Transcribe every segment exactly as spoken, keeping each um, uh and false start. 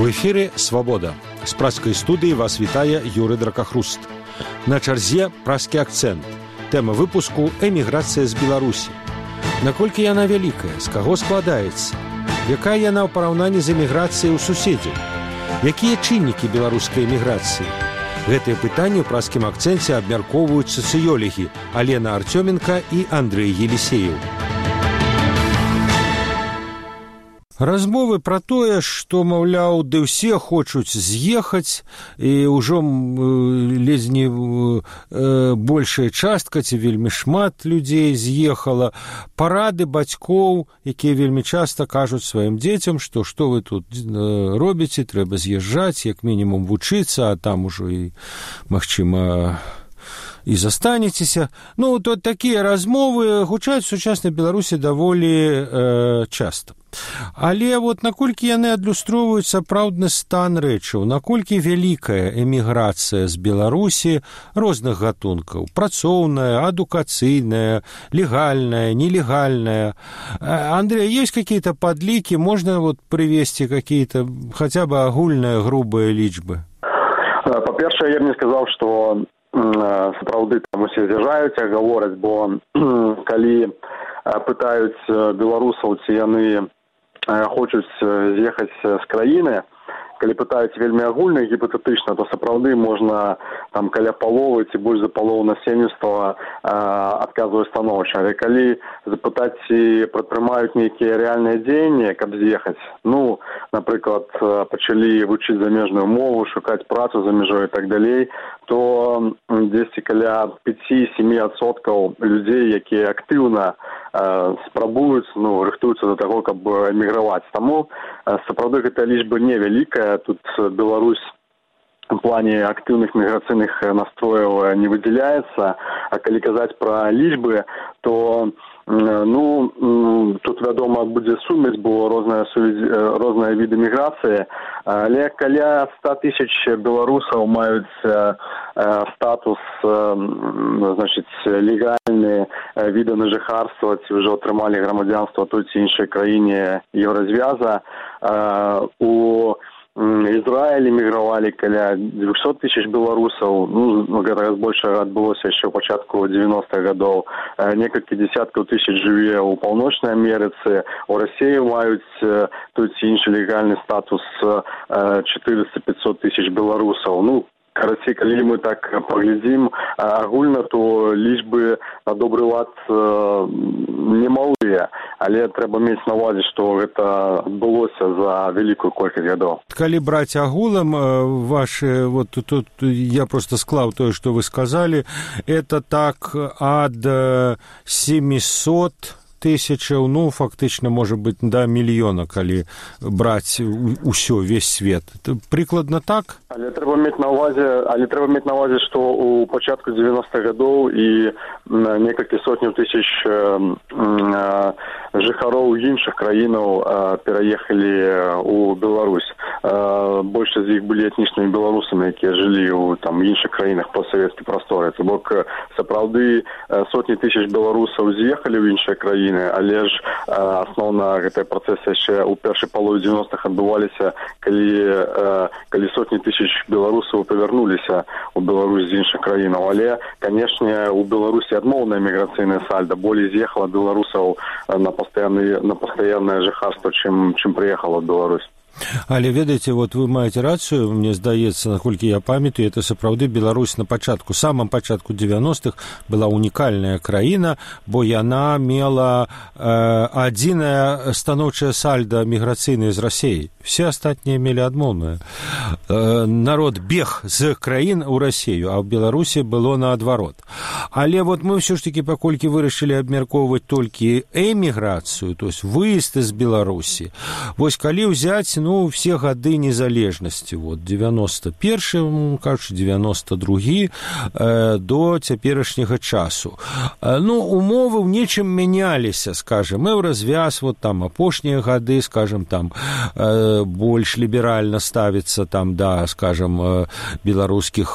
В эфире «Свобода». З пражскай студыі вас вітае Юрый Дракахруст. На чарзе пражскі акцэнт. Тэма выпуску «Эміграцыя з Беларусі». Наколькі яна вялікая, з каго складаецца? Якая яна ў параўнанні з эміграцыяй у суседзяў? Якія чыннікі беларускай эміграцыі? Гэтыя пытанні ў пражскім акцэнце абмяркоўваюць сацыёлогі Алена Артёменка і Андрэй Елісееў. Размовы пра тое, што, маўляў, ды ўсе хочуць з'ехаць, і ўжо ледзь не большая частка, ці вельмі шмат людзей з'ехала, парады бацькоў, якія вельмі часта кажуць сваім дзецям, што што вы тут робіце, трэба з'язджаць, як мінімум вучыцца, а там ужо і, магчыма, і застанецеся. Ну, то такія размовы гучаць у сучаснай Беларусі даволі э, часта. Але вот наколькі яны адлюстроўваюць сапраўдны стан рэчаў, наколькі вялікая эміграцыя з Беларусі розных гатункаў, працоўная, адукацыйная, легальная, нелегальная. Андрей, есть какие-то подлики, можно вот привести какие-то хотя бы огульные грубые лічбы? Па-першае, я б не сказаў, што сапраўды там усе з'язджаюць, гавораць, бо калі пытаюць беларусаў, ці яны хочуць з'ехаць з краіны, калі пытаюць вельмі агульна, гіпатэтычна, то сапраўды можна там каля паловы ці больш за палову насельніцтва адказвае станоўча. Але калі запытаць, ці прадпрымаюць нейкія рэальныя дзеянні, каб з'ехаць, ну, напрыклад, пачалі вучыць замежную мову, шукаць працу за мяжой і так далей, то дзесьці каля пяць-сем адсоткаў людзей, якія актыўна э, спрабуюць, ну, рыхтуюцца да таго, каб эміграваць. Таму э, сапраўды гэта лічба невялікая. Тут Беларусь в плане актыўных міграцыйных настрояў не выдзяляецца. А калі казаць пра лічбы, то ну, тут, вядома, будзе сумесь, бо розныя, розныя віды міграцыі, але каля ста тысяч беларусаў маюць статус, значыць, легальны віды на жыхарства, ці ўжо атрымалі грамадзянства той ці іншай краіне еўразвяза. У Ізраіль эмігравалі каля дзвюсот тысяч беларусаў, ну, гэта збольшага адбылося яшчэ ў пачатку дзевяностых гадоў. Некалькі десяткаў тысяч жыве ў Паўночнай Амерыцы, у Расіі маюць той ці іншы легальны статус чатырыста-пятьсот тысяч беларусаў. Ну, карацей, калі мы так паглядзім агульна, то лічбы на добры лад немалыя, але трэба мець на ўвазе, што гэта адбылося за вялікую колькасць гадоў. Калі браць агулам ваши, вот тут я просто склаў тое, што вы сказалі, это так ад семьсот тысячаў, ну, фактычна, можа быць, да мільёна, калі браць усё, весь свет. Прыкладна так? Але трэба мець на ўвазе, але трэба мець на ўвазе, што ў пачатку дзевяностых гадоў і некалькі сотняў тысяч жыхароў іншых краінаў пераехалі ў Беларусь. Большасць з іх былі этнічнымі беларусамі, якія жылі ў там іншых краінах постсавецкай прасторы. То бок, сапраўды, сотні тысяч беларусаў з'ехалі ў іншыя краіны, але ж асноўна гэтыя працэсы яшчэ ў першай палове дзевяностых адбываліся, калі, калі сотні тысяч беларусаў павярнуліся ў Беларусь з іншых краінаў. Але, канешне, у Беларусі адмоўнае міграцыйнае сальда, болей з'ехала беларусаў на пастаяннае, на пастаяннае жыхарства, чым, чым прыехала ў Беларусь. Але, ведаеце, вот вы маеце рацыю, мне здаецца, наколькі я памятаю, это сапраўды Беларусь на пачатку, самым пачатку дзевяностых была унікальная краіна, бо яна мела э, адзінае станоўчае сальда міграцыйнае з Расіяй. Все астатнія мелі адмоўнае. Э, народ бег з краін у Расію, а ў Беларусі было наадварот. Але вот мы ўсё ж такі, паколькі вырашылі абмяркоўваць толькі эміграцыю, то есть выезд з Беларусі, вось калі ўзяць, ну, все гады незалежнасці, вот, девяносто першы, кажучы, девяносто другі, э, до цяперашняга часу. Э, ну, умовы ў нечым мяняліся, скажем, еўразвяз, вот, там, апошнія гады, скажем, там, э, больш ліберальна ставіцца, там, да, скажем, э, беларускіх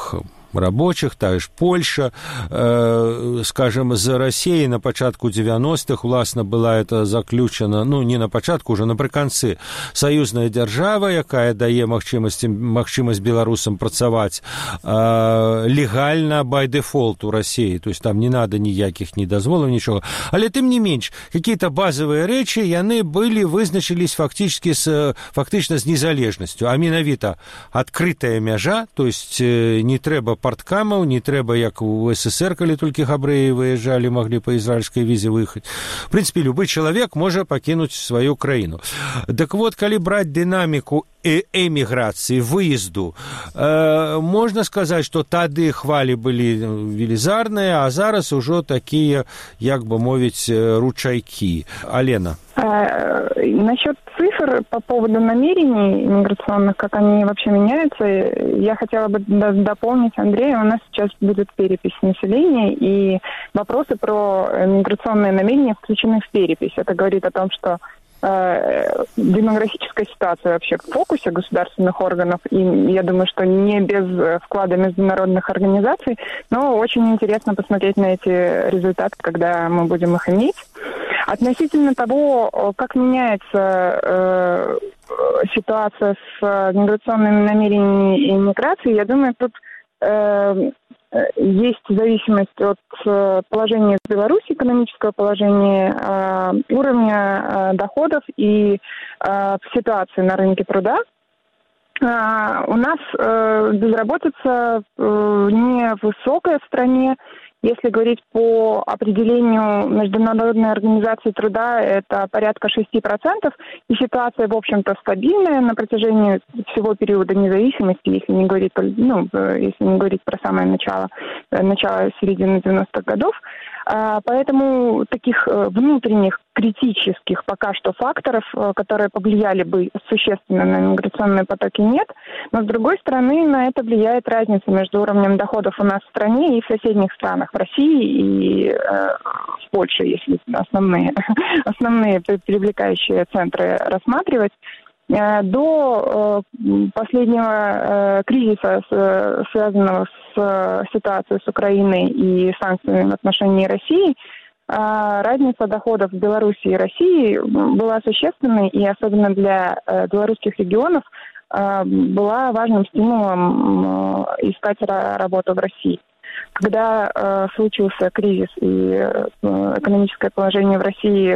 рабочих, та ж Польша, э, скажем, з Росією на початку девяностых, власне, була это заключена, ну, не на початку, уже наприканцы, союзная держава, якая дае магчымасць, магчымасць беларусам працаваць э, легальна by default у России, то есть там не надо ніякіх ні дазволаў, нічога. Але тым не менш, какие-то базовые рэчы, яны былі, вызначились фактически с, фактично з незалежнасцю, а менавіта адкрытая мяжа, то есть э, не трэба парткамаў, не трэба, як у СССР, калі толькі габрэі выязджалі, маглі па ізраільскай візе выехаць. В принципе, любы чалавек можа пакінуць сваю краіну. Так вот, калі браць дынаміку эміграцыі, выезду, э, можна сказаць, што тады хвалі былі велізарныя, а зараз ужо такія, як бы мовіць, ручайкі. Алена. Насчет цифр по поводу намерений миграционных, как они вообще меняются, я хотела бы дополнить Андрея. У нас сейчас будет перепись населения, и вопросы про миграционные намерения включены в перепись. Это говорит о том, что э, демографическая ситуация вообще в фокусе государственных органов, и я думаю, что не без вклада международных организаций, но очень интересно посмотреть на эти результаты, когда мы будем их иметь. Относительно того, как меняется э, ситуация с миграционными намерениями и миграцией, я думаю, тут э, есть зависимость от положения в Беларуси, экономического положения, э, уровня э, доходов и э, ситуации на рынке труда. Э, у нас э, безработица э, невысокая в стране. Если говорить по определению Международной организации труда, это порядка шесть процентов, и ситуация, в общем-то, стабильная на протяжении всего периода независимости, если не говорить, ну, если не говорить про самое начало, начало середины девяностых годов. Поэтому таких внутренних критических пока что факторов, которые повлияли бы существенно на миграционные потоки, нет. Но, с другой стороны, на это влияет разница между уровнем доходов у нас в стране и в соседних странах, в России и э, в Польше, если основные, основные привлекающие центры рассматривать. До последнего кризиса, связанного с ситуацией с Украиной и санкциями в отношении России, разница доходов в Беларуси и России была существенной, и особенно для белорусских регионов была важным стимулом искать работу в России. Когда э, случился кризис и э, экономическое положение в России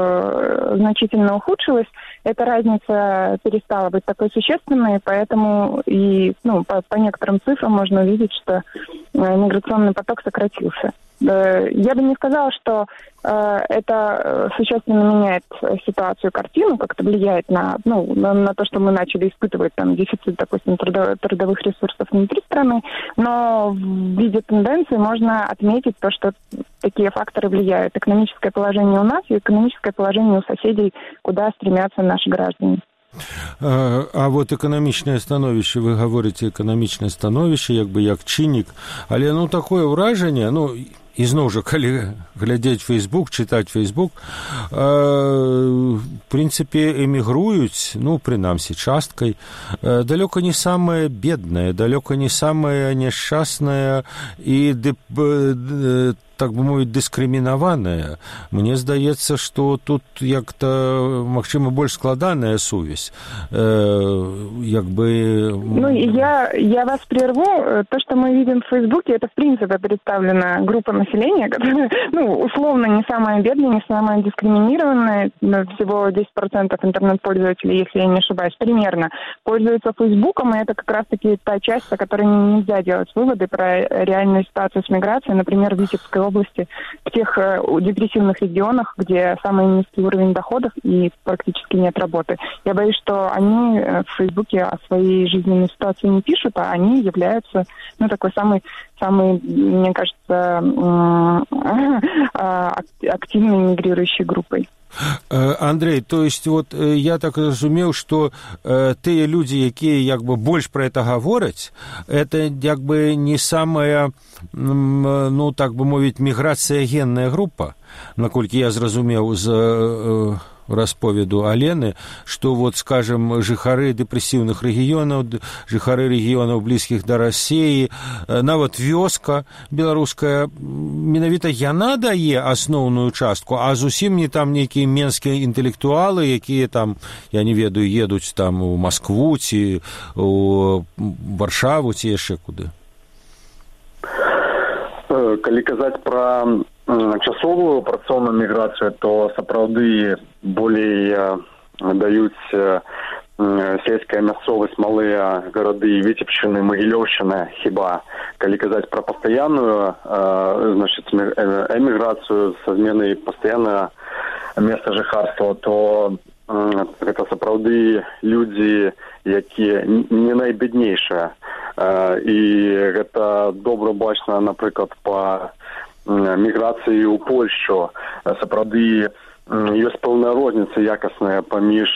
э, значительно ухудшилось, эта разница перестала быть такой существенной, поэтому и ну, по, по некоторым цифрам можно увидеть, что э, миграционный поток сократился. Э, я бы не сказала, что э, это существенно меняет ситуацию, картину, как-то влияет на, ну, на, на то, что мы начали испытывать там, дефицит, допустим, трудо, трудовых ресурсов внутри страны, но в виде тенденции можно отметить то, что такие факторы влияют. Экономическое положение у нас и экономическое положение у соседей, куда стремятся наши граждане. А, а вот эканамічнае становішча, вы гаворыце эканамічнае становішча, як бы як чыннік, але ну такое ўражанне, ну ізноў жа, калі глядзець Facebook, чытаць Facebook, э, в прынцыпе, эмігруюць, ну, прынамсі, часткай, э, далёка не самая бедная, далёка не самая няшчасная і, э, так бы мовіць, дыскрымінаваная. Мне здаецца, што тут як-то, магчыма, больш складаная сувязь. Э, як бы... Ну, я, я вас прерву. То, что мы видим в Фейсбуке, это, в принципе, представлена группа населения, которая, ну, условно, не самая бедная, не самая дискриминированная. Всего десять процентов интернет-пользователей, если я не ошибаюсь, примерно, пользуются Фейсбуком, и это как раз-таки та часть, о которой нельзя делать выводы про реальную ситуацию с миграцией, например, в Витебской области, в тех э, депрессивных регионах, где самый низкий уровень доходов и практически нет работы. Я боюсь, что они э, в Фейсбуке о своей жизненной ситуации не пишут, а они являются, ну, такой самый, самый, мне кажется, э, активной мигрирующей группой. Андрей, то есть вот я так разумеў, што э, тыя людзі, якія як бы больш пра это гавораць, это як бы не самая, ну так бы мовіць, міграцыягенная група. наколькі я зразумеў з э, расповеду Алены, што вот, скажем, жыхары дэпрэсіўных рэгіёнаў, жыхары рэгіёнаў блізкіх да Расіі, нават вёска беларуская, менавіта яна дае асноўную частку, а зусім не там нейкія менскія інтэлектуалы, якія там, я не ведаю, едуць там у Маскву ці у Варшаву ці яшчэ куды. Калі казаць пра часовую працоўную міграцыю, то сапраўды болей даюць сельская мясцовасць, малыя гарады Віцебшчыны, Магілёўшчына, хіба. Калі казаць пра пастаянную, значыць, эміграцыю са зменай пастаяннага месца жыхарства, то гэта сапраўды людзі, якія не найбяднейшыя. І гэта добра бачна, напрыклад, па міграцыі ў Польшчу. Сапраўды ёсць пэўная розніца якасная паміж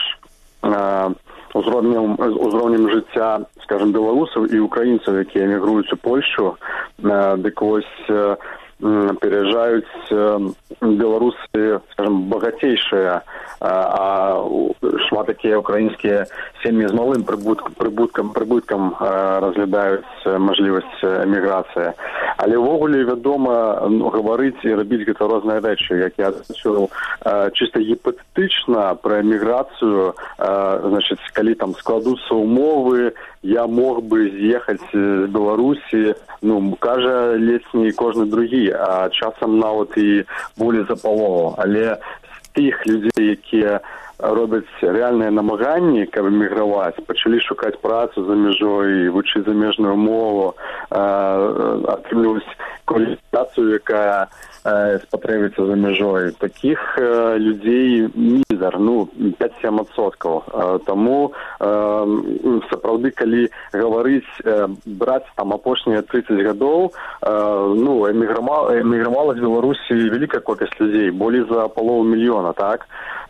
узроўнем, узроўнем жыцця, скажем, беларусаў і украінцаў, якія эмігруюць у Польшчу. Дык вось пераязджаюць беларусы, скажем, багацейшыя, а шмат такія украінскія сем'і з малым прыбыткам, прыбыткам, прыбыткам разглядаюць мажлівасць эміграцыі. Але ўвогуле, вядома, ну, гаварыць і рабіць гэта розныя рэчы. Як я адчуў, чыста гіпатэтычна пра эміграцыю, значыць, калі там складуцца умовы, я мог бы з'ехаць з Беларусі, ну, кажа ледзь не кожны другі, а часам нават і болей за палову. Але з тых людзей, якія робяць рэальныя намаганні, каб эміграваць, пачалі шукаць працу за мяжой, вучыць замежную мову, атрымліваць кваліфікацыю, якая спатрэбіцца за мяжой. Такіх людзей мізар, ну, пяць-сем адсоткаў. Таму сапраўды, калі гаварыць, браць там апошнія трыццаць гадоў, ну, эмігравала з Беларусі вялікая колькасць людзей, болей за палову мільёна, так?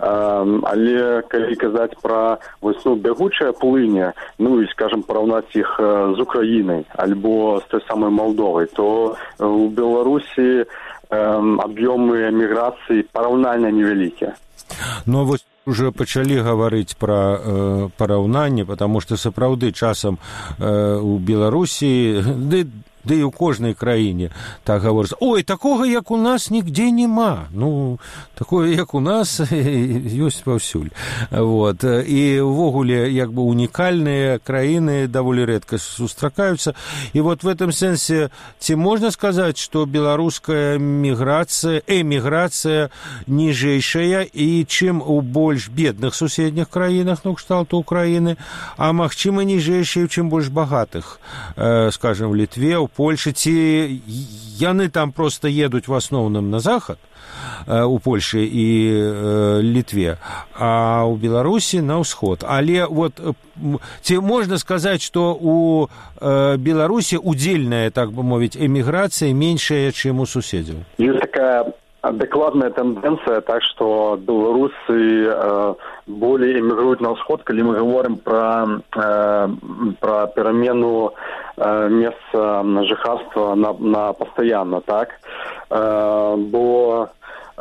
Але калі казаць пра вось, ну, бягучае плыне, ну, і, скажем, параўнаць іх з Украінай альбо з той самай Малдовай, то у Беларусі аб'ёмы эміграцыі параўнальна невялікія. Ну, вось уже пачалі гаварыць пра э, параўнанне, потому што сапраўды часам э, у Беларусі, ды, ды і ў кожнай краіне так гаворыцца: ой, такога, як у нас, нігде няма. Ну, такое, як у нас, ёсць паўсюль. Вот. І ўвогуле, як бы, унікальныя краіны даволі рэдка сустракаюцца. І вот в этом сэнсе, ці можна сказаць, што беларуская міграцыя, эміграцыя ніжэйшая, і чым у больш бедных суседніх краінах, ну, кшталту Украіны, а магчыма ніжэйшая, чым больш багатых, э, скажем, в Літве, у Польшы, ці яны там просто едуць в асноўным на захад, э, у Польшы і э, Літве, а у Беларусі на ўсход. Але вот ці можна сказаць, што у э, Беларусі удзельная, так бы мовіць, эміграцыя меншая, чым у суседзяў? Ёсць такая адекватная тенденция, так что белорусы э, более эмигрируют на ўсход, калі мы говорим про, э, про перамену э, месца жыхарства на, на постоянно, так? Э, бо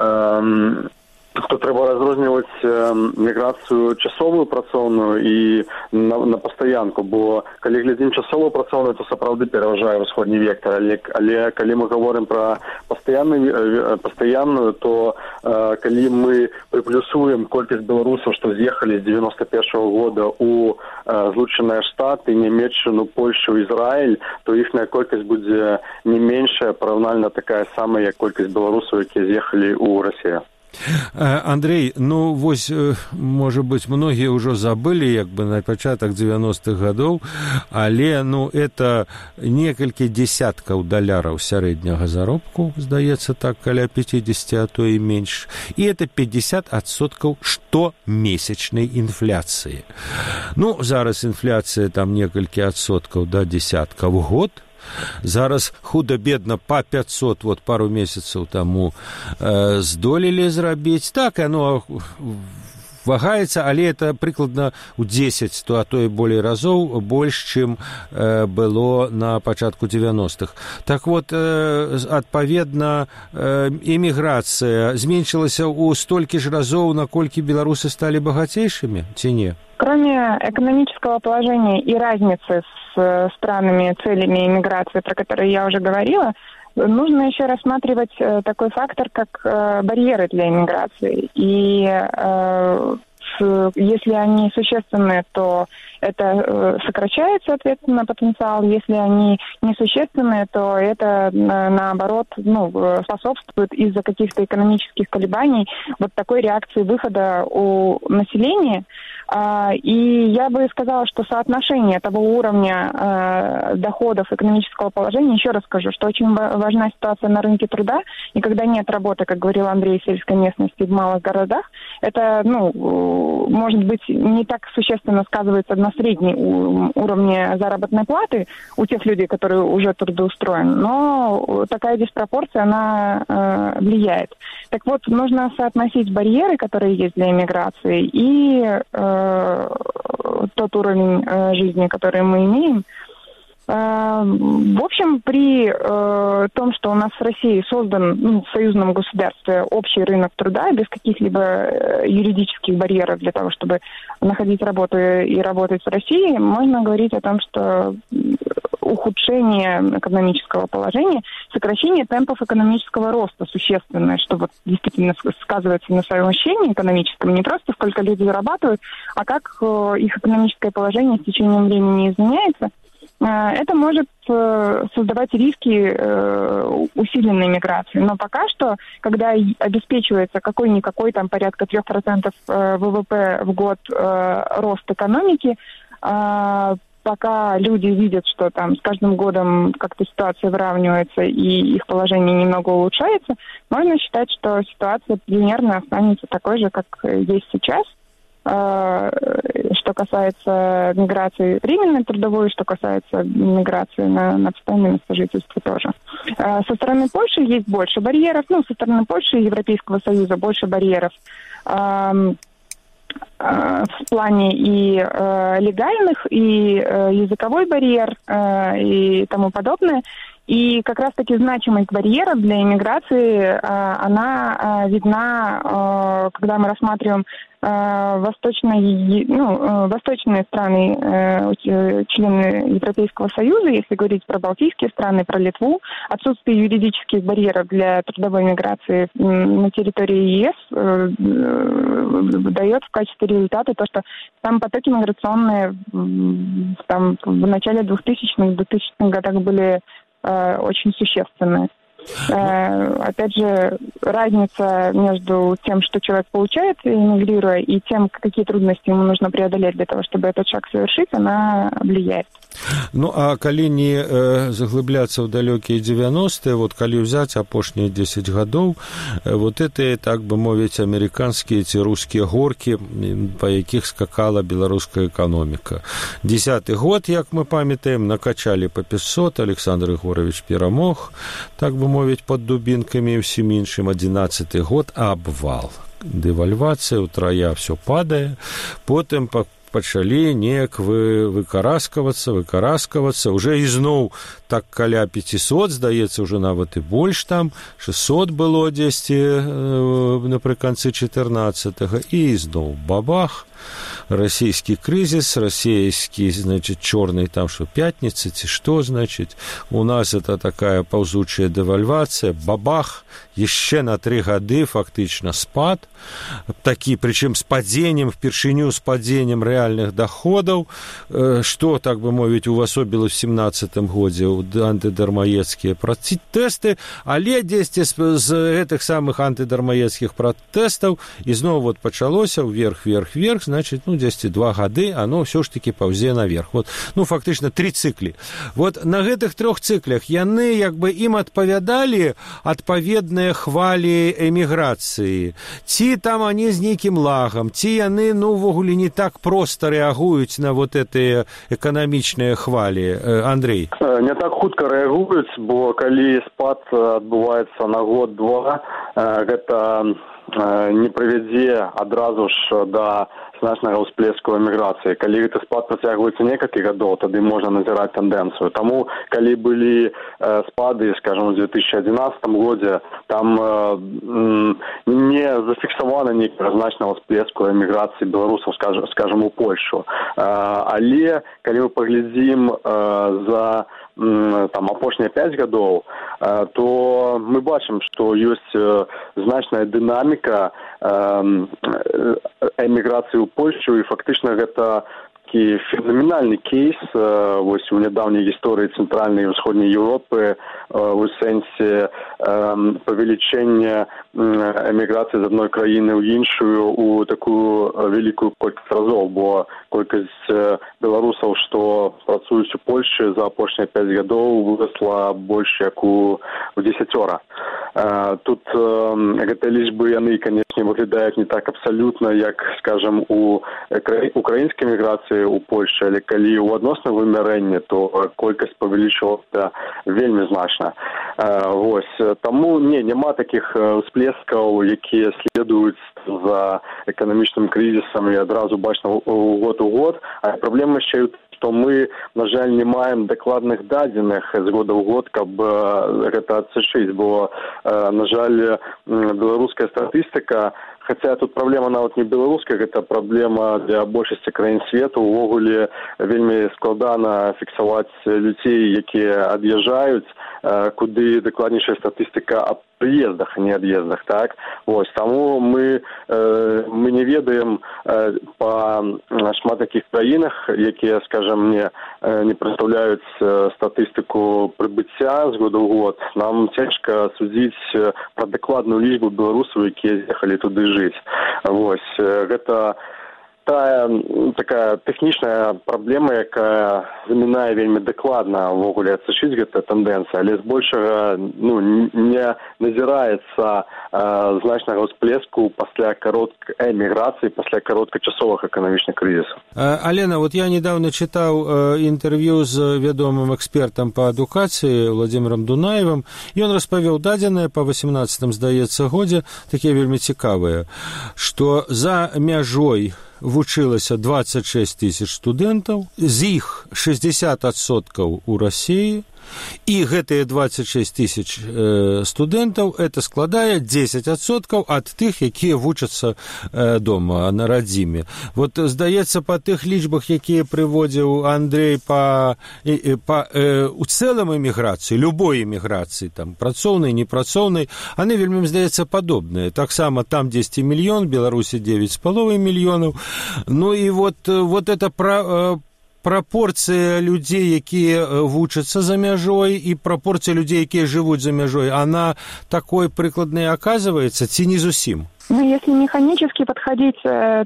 э, то трэба разрозніваць э, міграцыю часовую працоўную і на, на пастаянку, бо калі глядзім часовую працоўную, то сапраўды пераважае ўсходні вектор, але, але калі мы говорим про пастаянную, э, пастаянную, то э, калі мы прыплюсуем колькасць беларусаў, што з'ехалі з девяносто первого года у э, Злучаныя Штаты, Нямецчыну, Польшу, Ізраіль, то іхная колькасць будзе не меншая, параўнальна такая самая, як колькасць беларусаў, якія з'ехалі ў Расію. Андрей, ну вось, можа быць, многія ўжо забылі, як бы, на пачатак девяностых гадоў, але, ну, это некалькі десяткаў даляраў сярэдняга заробку, здаецца, так, каля пятьдесят, а то і менш, і это пятьдесят адсоткаў штомесячнай інфляцыі. Ну, зараз інфляцыя там некалькі адсоткаў да десятка в год. Зараз худа-бедна па пятьсот, вот пару месяцаў таму э, здолелі зрабіць. Так, оно вагаецца, але это прыкладна ў дзесяць, то а то і болей разоў больш, чым э, было на пачатку дзевяностых. Так вот, э, адпаведна, э, эміграцыя зменшылася ў столькі ж разоў, наколькі беларусы сталі багацейшымі, ці не? Кроме экономического положения и разницы с странами, целями иммиграции, про которые я уже говорила, нужно еще рассматривать такой фактор, как барьеры для иммиграции. И если они существенны, то это сокращает, соответственно, потенциал. Если они несущественные, то это, наоборот, ну, способствует из-за каких-то экономических колебаний вот такой реакции выхода у населения. И я бы сказала, что соотношение того уровня доходов экономического положения, еще раз скажу, что очень важна ситуация на рынке труда, и когда нет работы, как говорил Андрей, в сельской местности, в малых городах, это, ну, может быть, не так существенно сказывается на среднем уровне заработной платы у тех людей, которые уже трудоустроены, но такая диспропорция, она э, влияет. Так вот, нужно соотносить барьеры, которые есть для иммиграции, и э, тот уровень э, жизни, который мы имеем. Э, в общем, при э, том, что у нас в России создан, ну, в союзном государстве общий рынок труда без каких-либо юридических барьеров для того, чтобы находить работу и работать в России, можно говорить о том, что ухудшение экономического положения, сокращение темпов экономического роста существенное, что вот действительно сказывается на своем ощущении экономическом, не просто сколько люди зарабатывают, а как их экономическое положение с течением времени изменяется. Это может создавать риски усиленной миграции. Но пока что, когда обеспечивается какой-никакой там порядка трех процентов ВВП в год рост экономики, пока люди видят, что там с каждым годом как-то ситуация выравнивается и их положение немного улучшается, можно считать, что ситуация примерно останется такой же, как есть сейчас. Что касается миграции временной трудовой, что касается миграции на, на постоянное место жительства тоже. Со стороны Польши есть больше барьеров, ну, со стороны Польши и Европейского Союза больше барьеров в плане и легальных, и языковой барьер, и тому подобное. И как раз-таки значимость барьеров для иммиграции, она видна, когда мы рассматриваем восточные, ну, восточные страны, члены Европейского Союза, если говорить про балтийские страны, про Литву, отсутствие юридических барьеров для трудовой миграции на территории ЕС дает в качестве результата то, что там потоки миграционные там, в начале двухтысячных, в двухтысячных годах были очень существенные. Опять же, разница между тем, что человек получает, эмигрируя, и тем, какие трудности ему нужно преодолеть для того, чтобы этот шаг совершить, она влияет. Ну, а калі не э, заглыбляцца ў далёкія дзевяностыя, вот калі ўзяць апошнія дзесяць гадоў, э, вот это, так бы мовіць, амерыканскія ці рускія горкі, па якіх скакала беларуская эканоміка. Дзесяты год, як мы памятаем, накачалі па пятьсот, Александр Егорович перамог, так бы мовіць, пад дубінкамі і ўсім іншым. Адзінаццаты год абвал. Дэвальвацыя, утрая ўсё падае, потым па пачалі неяк вы, выкараскавацца, выкараскавацца, уже ізноў так каля пятьсот, здаецца, уже нават і больш там, шестьсот было дзесьці э, напрыканцы чатырнаццатага, і ізноў бабах, расійскі крызіс, расійскі, значит, чорный там, что пятница, ці что, значит, у нас это такая паўзучая дэвальвацыя, бабах, еще на три гады фактично спад, такі, причем с падением, впершыню с падением реальных доходов, что, так бы мовіць, увасобілось в семнадцатым годзе антыдармаецкія пратэсты, але дзесьці з гэтых самых антыдармаецкіх пратэстаў ізноў вот пачалося вверх, вверх, вверх, значит, ну, дзесьці два гады, оно все ж таки паўзе наверх. Вот, ну, фактично, три циклі. Вот на гэтых трёх циклях яны, як бы, ім адпавядалі адпаведныя хвалі эміграцыі. Ці там они з нейкім лагам, ці яны, ну, увогуле не так проста рэагуюць на вот гэтыя эканамічныя хвалі. Андрей? Не так хутка рэагуюць, бо калі спад адбываецца на год-два, гэта не прывядзе адразу ж да значнага ўсплеску эміграцыі. Калі гэты спад працягваецца некалькі гадоў, тады можна назіраць тэндэнцыю. Таму, калі былі э, спады, скажем, у две тысячи одиннадцатом годзе, там э, не зафіксавана нейкага значнага ўсплеску эміграцыі беларусаў, скажем, скажем у Польшу. Э, але, калі мы паглядзім э, за там апошнія пяць гадоў, то мы бачым, што ёсць значная дынаміка эміграцыі ў Польшу, і фактычна гэта такі фенаменальны кейс вось у нядаўняй гісторыі цэнтральнай і ўсходняй Еўропы у сэнсе павелічэння эміграцыі з адной краіны ў іншую у такую вялікую колькасць разоў, бо колькасць беларусаў, што працуюць у Польшы за апошнія пяць гадоў, вырасла больш як у дзесяцёра. Тут гэтыя лічбы, яны, канечне, выглядаюць не так абсалютна, як, скажем, у украінскай міграцыі у Польшы, але калі ў адносным вымярэнні, то колькасць павялічылася вельмі значна. Вось. Таму не, няма такіх ўсплескаў, якія следуюць за эканамічным крызісам і адразу бачна ў год у год, а праблема яшчэ ў што мы, на жаль, не маем дакладных дадзеных з года ў год, каб гэта адсачыць, бо, на жаль, беларуская статыстыка, хаця тут праблема нават не беларуская, гэта праблема для большасці краін свету, увогуле вельмі складана фіксаваць людзей, якія ад'язджаюць, куды дакладнейшая статыстыка аб прыездах, а не ад'ездах, так? Вось, таму мы, э, мы не ведаем э, па шмат такіх краінах, якія, скажем, не, э, не прадстаўляюць э, статыстыку прыбыцця з года ў год. Нам цяжка судзіць э, пра дакладную лічбу беларусаў, якія з'ехалі туды жыць. Вось, э, гэта тая такая тэхнічная праблема, якая замінае вельмі дакладна ўвогуле адсачыць гэтая тэндэнцыя, але збольшага ну, не назіраецца э, значнага ўсплеску пасля кароткай эміграцыі, пасля кароткачасовых эканамічных крызісаў. Алена, вот я недавно читал э, интервью з вядомым экспертам по адукацыі Владимиром Дунаевым, і ён распавёў дадзеныя па восемнадцатым, здаецца, годзе, такія вельмі цікавыя, што за мяжой вучылася двадцать шесть тысяч студэнтаў, з іх шестьдесят адсоткаў у Расіі, і гэтыя двадцать шесть тысяч э, студэнтаў это складае десять адсоткаў ад тых, якія вучацца э, дома на радзіме. Вот здаецца, па тых лічбах, якія прыводзіў Андрей па, э, па э, у цэлым эміграцыі, любой эміграцыі, там працоўнай, непрацоўнай, яны вельмі, здаецца, падобныя. Таксама там дзесяць мільён, Беларусі девять з паловай мільёнаў. Ну і вот, вот это пра, прапорцыя людзей, якія вучацца за мяжой, і прапорцыя людзей, якія жывуць за мяжой, она такой прыкладной оказывается, ці не зусім? Ну, если механически подходить, то,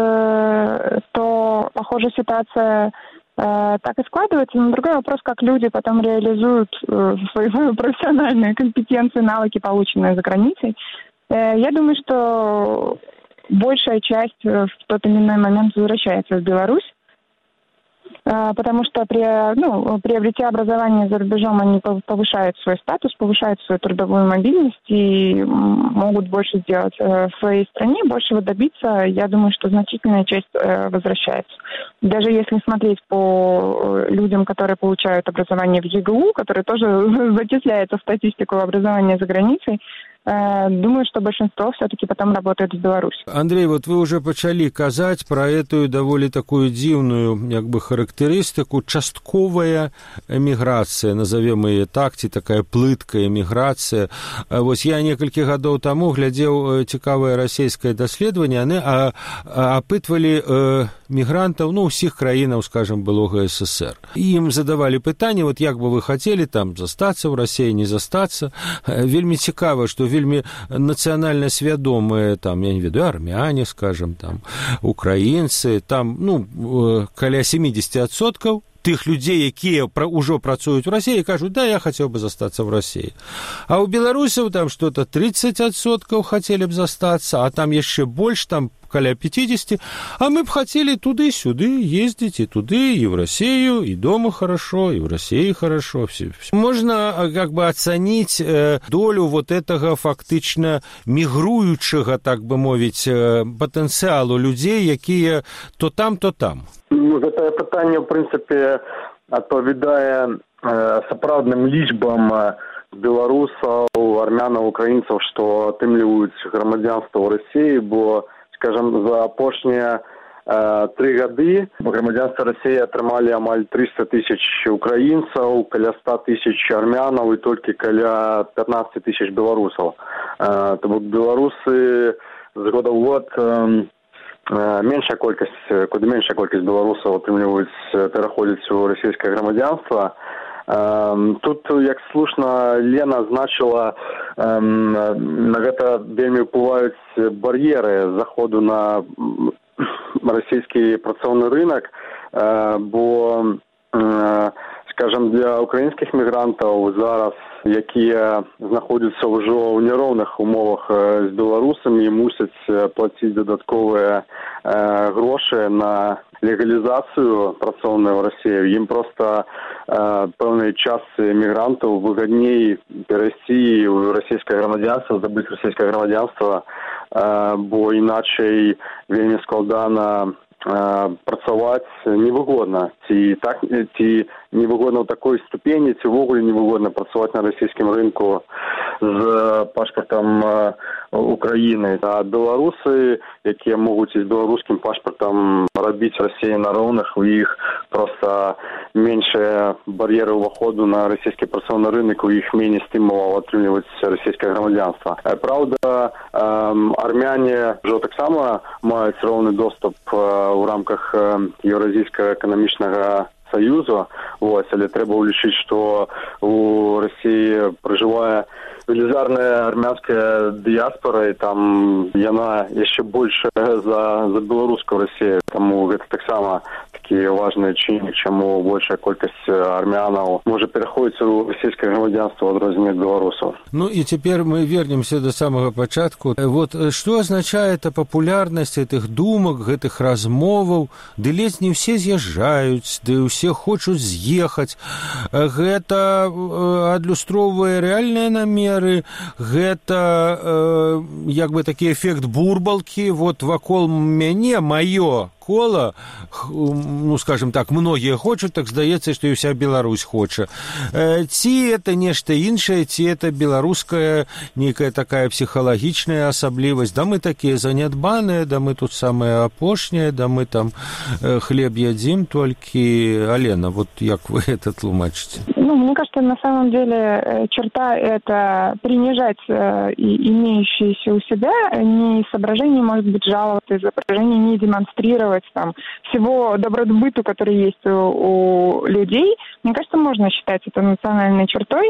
то похоже, ситуация э, так и складывается. Но другой вопрос, как люди потом реализуют э, свою профессиональную компетенцию, навыки, полученные за границей. Э, я думаю, что большая часть в тот или иной момент возвращается в Беларусь, потому что при, ну, приобретя образование за рубежом, они повышают свой статус, повышают свою трудовую мобильность и могут больше сделать в своей стране, большего добиться. Я думаю, что значительная часть возвращается. Даже если смотреть по людям, которые получают образование в ЕГУ, которые тоже зачисляются в статистику образования за границей, думаю, что большинство все-таки потом работает в Беларуси. Андрей, вот вы уже пачалі казаць про эту даволі такую дзіўную як бы характарыстыку, частковая эміграцыя, назовем ее так, ці такая плыткая эміграцыя. Вось я некалькі гадоў таму глядзеў цікавае расійскае даследаванне, яны апытвалі э, мігрантаў, ну, усіх краінаў, скажем, былога СССР. І ім задавалі пытанне, вот як бы вы хацелі там застацца ў Расіі, не застацца. Вельмі цікава, што вельмі нацыянальна свядомыя, там, я не ведаю, армяне, скажем, там, украінцы, там, ну, каля семьдесят адсоткаў тых людзей, якія ўжо працуюць у Расіі, кажуць, да, я хацеў бы застацца ў Расіі. А ў беларусаў там што-то тридцать адсоткаў хацелі б застацца, а там яшчэ больш, там каля пятьдесят, а мы б хотели туды-сюды ездить, и туды, и в Россию, и дома хорошо, и в России хорошо. Все, все. Можно как бы оценить э, долю вот этого фактично мигруючего, так бы мовить, э, потенциалу людей, якія то там, то там. Ну, это питання, в принципі, відповідає е, сапраўдным лічбам беларусаў, армянаў, украінцаў, што атрымліваюць грамадзянства ў Расіі, бо, скажем, за апошнія э, тры гады грамадзянства Расіі атрымалі амаль триста тысяч украінцаў, каля сто тысяч армянаў і толькі каля пятнадцать тысяч беларусаў. Э, то бок беларусы з года ў год э, меншая колькасць, куды меншая колькасць беларусаў атрымліваюць, пераходзяць у расійскае грамадзянства. Тут, як слушна Лена азначыла, на гэта вельмі ўплываюць бар'еры заходу на расійскі працоўны рынок, бо, скажем, для украінскіх мігрантаў зараз, якія знаходзяцца ўжо ў няроўных умовах з беларусамі, мусяць плаціць дадатковыя э, грошы на легалізацыю працоўную ў Расіі. Ім проста э, пэўнай частцы мігрантаў выгадней перайсці ў расійскае грамадзянства, здабыць расійскае грамадзянства, э, бо іначай вельмі складана працаваць невыгодна, ці так, ці невыгодна ў такой ступені, ці ўвогуле невыгодна працаваць на расійскім рынку з пашпартам Украіны. А беларусы, якія могуць з беларускім пашпартам рабіць Расіі на роўных, у іх проста меншыя бар'еры ўваходу на расійскі працоўны рынок, у іх меней стымулаў атрымліваць расійскае грамадзянства. Праўда, армяне ўжо таксама маюць роўны доступ у рамках Еўразійскага эканамічнага саюзу, вось, але трэба ўлічыць, што у Расіі пражывае велізарная армянская дыяспора, і там яна яшчэ большая за, за беларускую Расію. Таму гэта таксама такі важны чыннік, чаму большая колькасць армянаў можа пераходзіць у расійскае грамадзянства ад адрозненне ад беларусаў. Ну и теперь мы вернемся до самого початку. Вот что означает популярность этих думок, этих размоваў? Ды ледзь не все з'язджаюць, ды ўсе хочуць з'ехаць. Гэта адлюстроўвае рэальныя намеры, гэта э, як бы такі эфект бурбалкі, вот вакол мяне маё кола, ну, скажем так, многія хочуць, так здаецца, што і ўся Беларусь хоча. Ці это нешта іншае, ці это беларуская нейкая такая псіхалагічная асаблівасць. Да мы такія занядбаныя, да мы тут самыя апошнія, да мы там хлеб ядзім толькі. Алена, вот як вы это тлумачыце? Ну, мне кажется, на самом деле черта это принижать э, имеющиеся у себя, не из соображений, может быть, жаловаться, из соображений не демонстрировать там всего добробыту, который есть у, у людей. Мне кажется, можно считать это национальной чертой.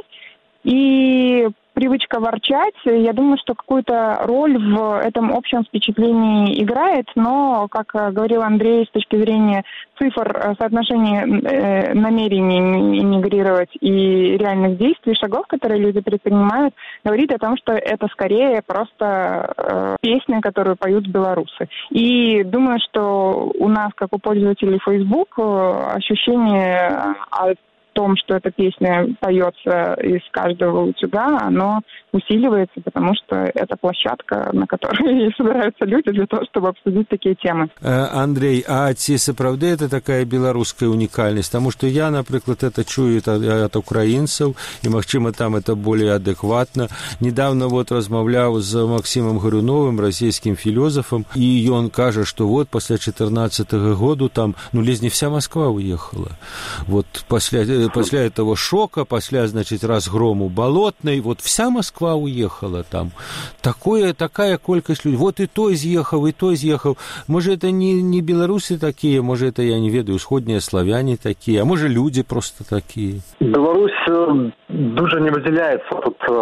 И привычка ворчать, я думаю, что какую-то роль в этом общем впечатлении играет, но, как говорил Андрей, с точки зрения цифр, соотношения намерений эмигрировать и реальных действий, шагов, которые люди предпринимают, говорит о том, что это скорее просто песня, которую поют белорусы. И думаю, что у нас, как у пользователей Facebook, ощущение от в том, что эта песня поется из каждого утюга, оно усиливается, потому что это площадка, на которой собираются люди для того, чтобы обсудить такие темы. Андрей, а ці сапраўды это такая беларуская унікальнасць? Потому что я, например, это чую от, от украинцев, и, магчыма, там это более адекватно. Недавно вот размаўляў з Максимом Горюновым, российским философом, и он кажа, что вот после четырнадцатого года там, ну, ледзь не вся Москва уехала. Вот после Пасля этого шока, пасля, значит, разгрому Болотной, вот вся Москва уехала там. Такое, такая колькасць людей. Вот и той з'ехаў, и той з'ехаў. Может, это не, не белорусы такие, может, это, я не ведаю, усходние славяне такие, а может, люди просто такие. Беларусь дуже не выделяется тут э,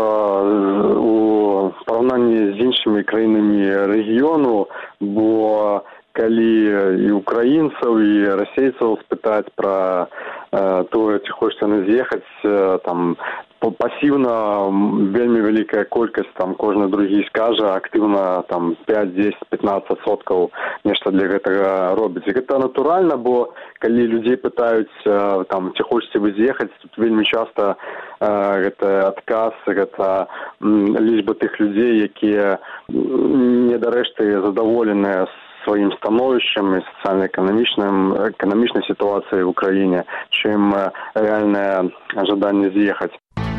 у параўнанні з іншымі краінамі рэгіёну, бо калі і украінцаў, і расейцаў спытаць пра э, тое, ці хочуць яны з'ехаць, э, там пасіўна вельмі вялікая колькасць, там кожны другі скажа, актыўна там пяць, дзесяць, пятнаццаць соткаў нешта для гэтага робіць. І гэта натуральна, бо калі людзей пытаюць там, ці хочаце вы з'ехаць, тут вельмі часта гэта адказ, гэта лічба тых людзей, якія не дарэшты задаволеныя сваім становішчам і сацыяльна-эканамічным эканамічнай сітуацыяй в Украіне, чым рэальнае жаданне з'ехаць.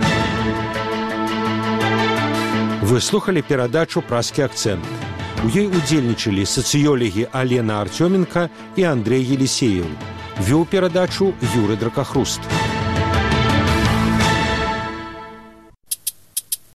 Вы слухали перадачу «Празкі акцэнт». У ёй удзельнічалі сацыёлагі Алена Артёменка і Андрэй Елісееў. Вёў перадачу Юрый Дракахруст.